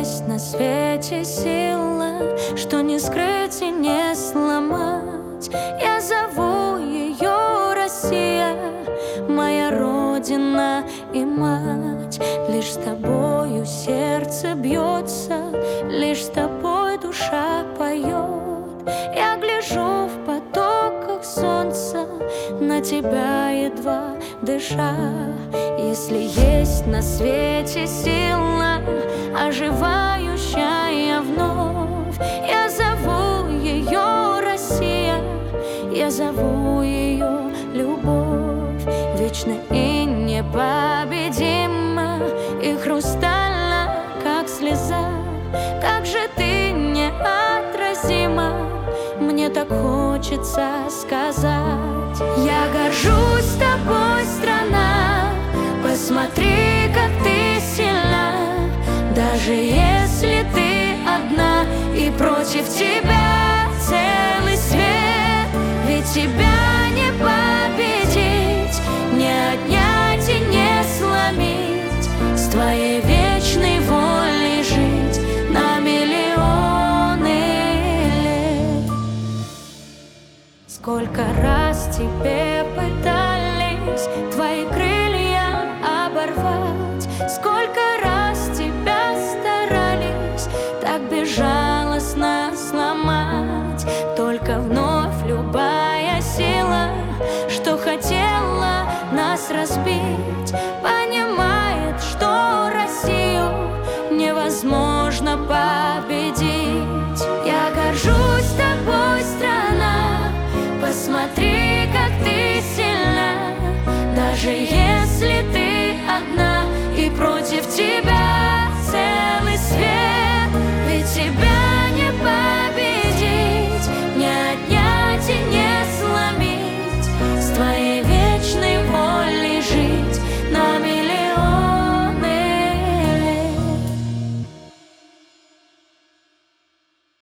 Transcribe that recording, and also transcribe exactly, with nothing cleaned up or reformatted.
есть на свете сила, что не скрыть и не сломать, я зову ее Россия, моя родина и мать. Лишь с тобою сердце бьется, лишь с тобой душа поет. Я гляжу в потоках солнца на тебя, едва дыша. Если есть на свете сила, оживающая вновь, я зову ее Россия, я зову ее любовь. Вечно и непобедима, и хрустальна, как слеза. Как же ты неотразима, мне так хочется сказать. Я горжусь тобой, страна, посмотри, как ты сильна. Даже если ты одна, и против тебя целый свет, ведь тебя не победить, не отнять и не сломить. С твоей вечной волей жить на миллионы лет. Сколько раз тебе пытались твои крылья оборвать, сколько раз тебя старались так безжалостно сломать. Только вновь любая сила, что хотела нас разбить, понимает, что Россию невозможно победить. Я горжусь тобой, страна, посмотри, как ты сильна. Даже если ты одна, и против тебя